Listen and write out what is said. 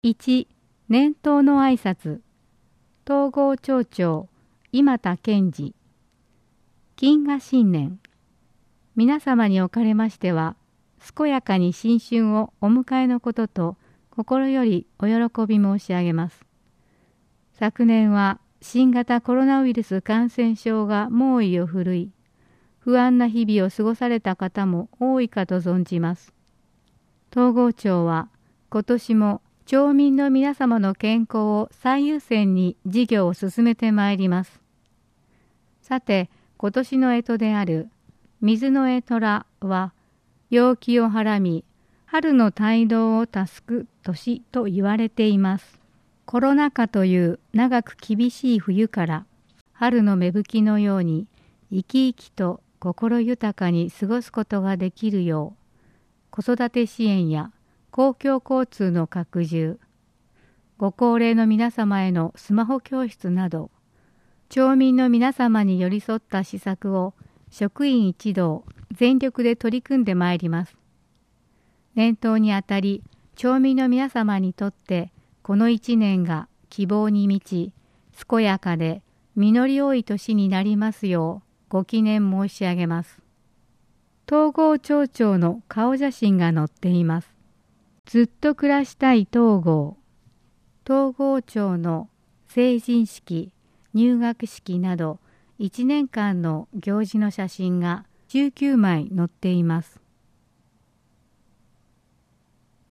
1、年頭の挨拶。東郷町長、今田健二。金河新年。皆様におかれましては、健やかに新春をお迎えのことと、心よりお喜び申し上げます。昨年は新型コロナウイルス感染症が猛威を振るい、不安な日々を過ごされた方も多いかと存じます。東郷町は今年も町民の皆様の健康を最優先に事業を進めてまいります。さて、今年の干支である水の干寅は、陽気をはらみ、春の大道を助く年と言われています。コロナ禍という長く厳しい冬から、春の芽吹きのように生き生きと心豊かに過ごすことができるよう、子育て支援や公共交通の拡充、ご高齢の皆様へのスマホ教室など、町民の皆様に寄り添った施策を職員一同全力で取り組んでまいります。年頭にあたり、町民の皆様にとってこの一年が希望に満ち、健やかで実り多い年になりますようご祈念申し上げます。東郷町長の顔写真が載っています。ずっと暮らしたい東郷。東郷町の成人式、入学式など1年間の行事の写真が19枚載っています。